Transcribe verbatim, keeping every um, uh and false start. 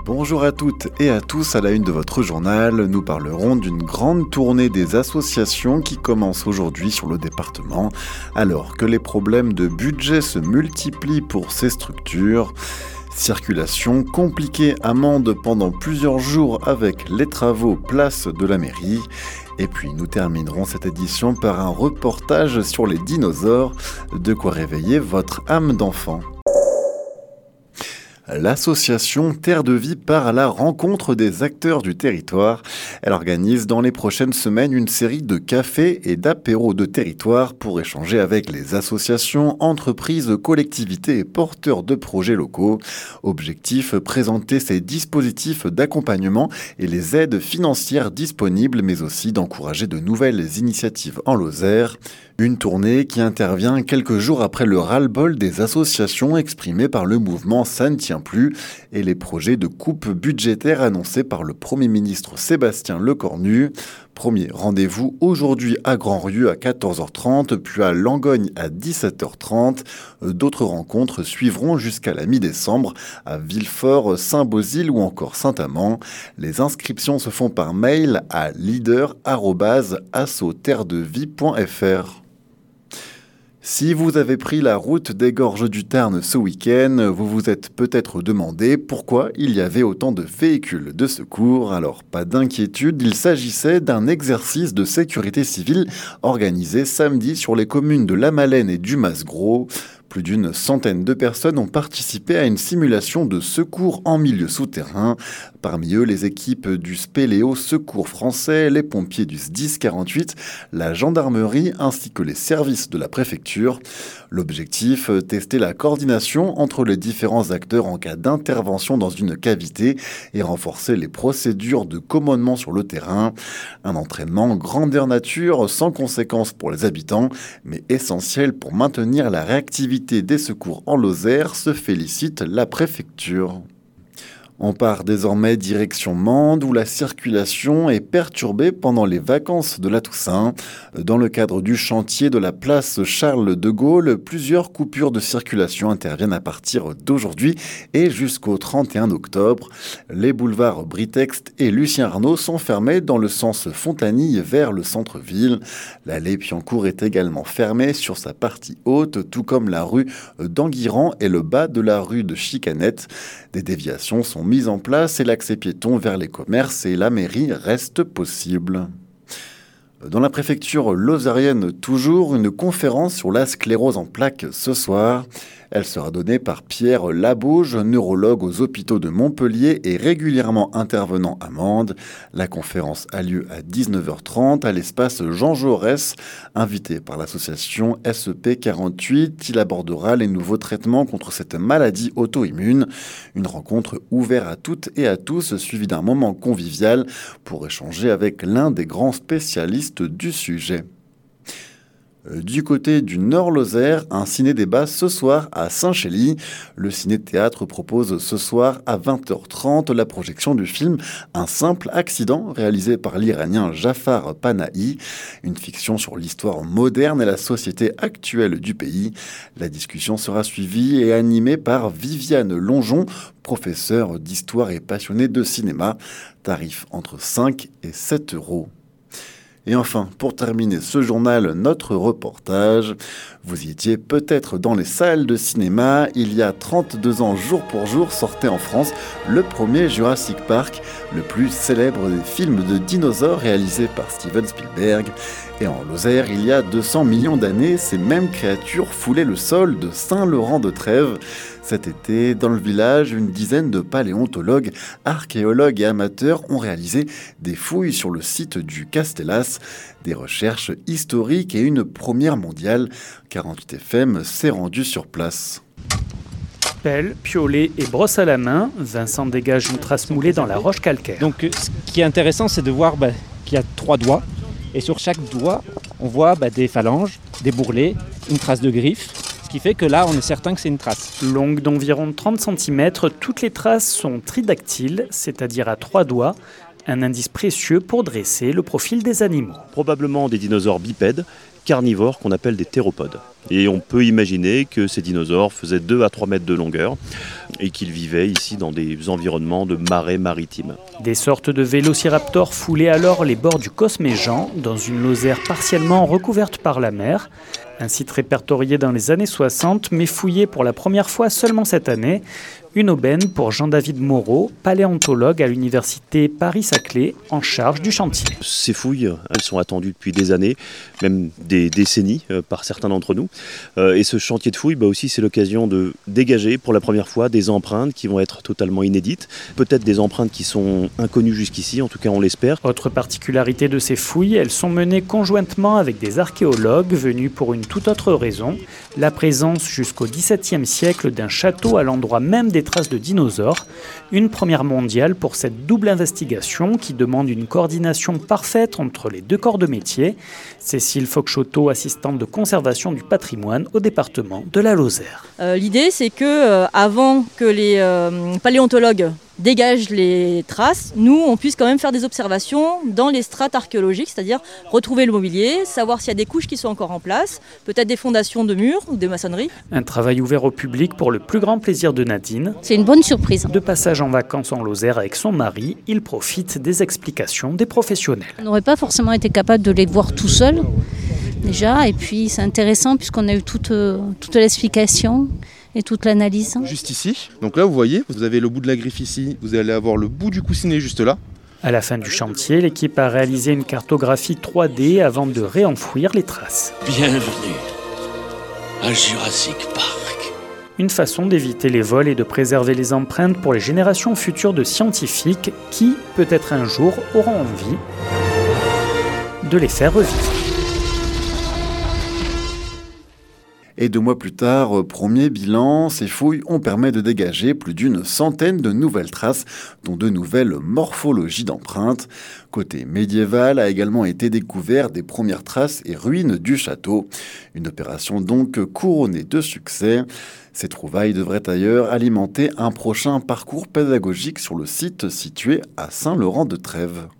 Bonjour à toutes et à tous, à la une de votre journal, nous parlerons d'une grande tournée des associations qui commence aujourd'hui sur le département, alors que les problèmes de budget se multiplient pour ces structures. Circulation compliquée, amende pendant plusieurs jours avec les travaux place de la mairie. Et puis nous terminerons cette édition par un reportage sur les dinosaures, de quoi réveiller votre âme d'enfant. L'association Terre de Vie part à la rencontre des acteurs du territoire. Elle organise dans les prochaines semaines une série de cafés et d'apéros de territoire pour échanger avec les associations, entreprises, collectivités et porteurs de projets locaux. Objectif, présenter ces dispositifs d'accompagnement et les aides financières disponibles, mais aussi d'encourager de nouvelles initiatives en Lozère. Une tournée qui intervient quelques jours après le ras-le-bol des associations exprimé par le mouvement Ça ne tient plus et les projets de coupe budgétaire annoncés par le Premier ministre Sébastien Lecornu. Premier rendez-vous aujourd'hui à Grand-Rieu à quatorze heures trente, puis à Langogne à dix-sept heures trente. D'autres rencontres suivront jusqu'à la mi-décembre à Villefort, Saint-Beauzile ou encore Saint-Amand. Les inscriptions se font par mail à leader arobase asso terre de vie point f r. Si vous avez pris la route des Gorges du Tarn ce week-end, vous vous êtes peut-être demandé pourquoi il y avait autant de véhicules de secours. Alors pas d'inquiétude, il s'agissait d'un exercice de sécurité civile organisé samedi sur les communes de La Malène et du Mas-Gros. Plus d'une centaine de personnes ont participé à une simulation de secours en milieu souterrain. Parmi eux, les équipes du Spéléo Secours français, les pompiers du S dix quarante-huit, la gendarmerie ainsi que les services de la préfecture. L'objectif, tester la coordination entre les différents acteurs en cas d'intervention dans une cavité et renforcer les procédures de commandement sur le terrain. Un entraînement grandeur nature sans conséquences pour les habitants, mais essentiel pour maintenir la réactivité des secours en Lozère, se félicite la préfecture. On part désormais direction Mende où la circulation est perturbée pendant les vacances de la Toussaint. Dans le cadre du chantier de la place Charles de Gaulle, plusieurs coupures de circulation interviennent à partir d'aujourd'hui et jusqu'au trente et un octobre. Les boulevards Britext et Lucien Arnaud sont fermés dans le sens Fontanille vers le centre-ville. L'allée Piancourt est également fermée sur sa partie haute, tout comme la rue d'Anguiran et le bas de la rue de Chicanette. Des déviations sont mise en place et l'accès piéton vers les commerces et la mairie reste possible. Dans la préfecture lozérienne, toujours une conférence sur la sclérose en plaques ce soir. Elle sera donnée par Pierre Labauge, neurologue aux hôpitaux de Montpellier et régulièrement intervenant à Mende. La conférence a lieu à dix-neuf heures trente à l'espace Jean Jaurès. Invité par l'association S E P quarante-huit, il abordera les nouveaux traitements contre cette maladie auto-immune. Une rencontre ouverte à toutes et à tous, suivie d'un moment convivial pour échanger avec l'un des grands spécialistes du sujet. Du côté du Nord-Lozère, un ciné-débat ce soir à Saint-Chély. Le ciné-théâtre propose ce soir à vingt heures trente la projection du film Un simple accident, réalisé par l'Iranien Jafar Panahi. Une fiction sur l'histoire moderne et la société actuelle du pays. La discussion sera suivie et animée par Viviane Longeon, professeure d'histoire et passionnée de cinéma. Tarif entre cinq et sept euros. Et enfin, pour terminer ce journal, notre reportage. Vous y étiez peut-être dans les salles de cinéma. Il y a trente-deux ans, jour pour jour, sortait en France le premier Jurassic Park, le plus célèbre des films de dinosaures réalisé par Steven Spielberg. Et en Lozère, il y a deux cents millions d'années, ces mêmes créatures foulaient le sol de Saint-Laurent-de-Trèves. Cet été, dans le village, une dizaine de paléontologues, archéologues et amateurs ont réalisé des fouilles sur le site du Castellas, des recherches historiques et une première mondiale. quarante-huit F M s'est rendu sur place. Pelle, piolet et brosse à la main, Vincent dégage une trace moulée dans la roche calcaire. Donc ce qui est intéressant, c'est de voir bah, qu'il y a trois doigts. Et sur chaque doigt, on voit bah, des phalanges, des bourrelets, une trace de griffe. Ce qui fait que là, on est certain que c'est une trace. Longue d'environ trente centimètres, toutes les traces sont tridactyles, c'est-à-dire à trois doigts. Un indice précieux pour dresser le profil des animaux. Probablement des dinosaures bipèdes, carnivores qu'on appelle des théropodes. Et on peut imaginer que ces dinosaures faisaient deux à trois mètres de longueur et qu'ils vivaient ici dans des environnements de marais maritimes. Des sortes de vélociraptors foulaient alors les bords du Cosméjean, dans une Lozère partiellement recouverte par la mer. Un site répertorié dans les années soixante, mais fouillé pour la première fois seulement cette année. Une aubaine pour Jean-David Moreau, paléontologue à l'université Paris-Saclay, en charge du chantier. Ces fouilles, elles sont attendues depuis des années, même des décennies euh, par certains d'entre nous. Euh, et ce chantier de fouilles, bah aussi, c'est l'occasion de dégager pour la première fois des empreintes qui vont être totalement inédites. Peut-être des empreintes qui sont inconnues jusqu'ici, en tout cas on l'espère. Autre particularité de ces fouilles, elles sont menées conjointement avec des archéologues venus pour une toute autre raison. La présence jusqu'au dix-septième siècle d'un château à l'endroit même des traces de dinosaures. Une première mondiale pour cette double investigation qui demande une coordination parfaite entre les deux corps de métier. Cécile Foxchotto, assistante de conservation du patrimoine au département de la Lozère. Euh, l'idée, c'est que euh, avant que les euh, paléontologues dégagent les traces, nous, on puisse quand même faire des observations dans les strates archéologiques, c'est-à-dire retrouver le mobilier, savoir s'il y a des couches qui sont encore en place, peut-être des fondations de murs ou des maçonneries. Un travail ouvert au public pour le plus grand plaisir de Nadine. C'est une bonne surprise. De passage en vacances en Lozère avec son mari, il profite des explications des professionnels. On n'aurait pas forcément été capable de les voir tout seul, déjà, et puis c'est intéressant puisqu'on a eu toute, toute l'explication et toute l'analyse. Juste ici, donc là vous voyez, vous avez le bout de la griffe ici, vous allez avoir le bout du coussinet juste là. À la fin du chantier, l'équipe a réalisé une cartographie trois D avant de réenfouir les traces. Bienvenue à Jurassic Park. Une façon d'éviter les vols et de préserver les empreintes pour les générations futures de scientifiques qui, peut-être un jour, auront envie de les faire revivre. Et deux mois plus tard, premier bilan, ces fouilles ont permis de dégager plus d'une centaine de nouvelles traces, dont de nouvelles morphologies d'empreintes. Côté médiéval, a également été découvert des premières traces et ruines du château. Une opération donc couronnée de succès. Ces trouvailles devraient d'ailleurs alimenter un prochain parcours pédagogique sur le site situé à Saint-Laurent-de-Trèves.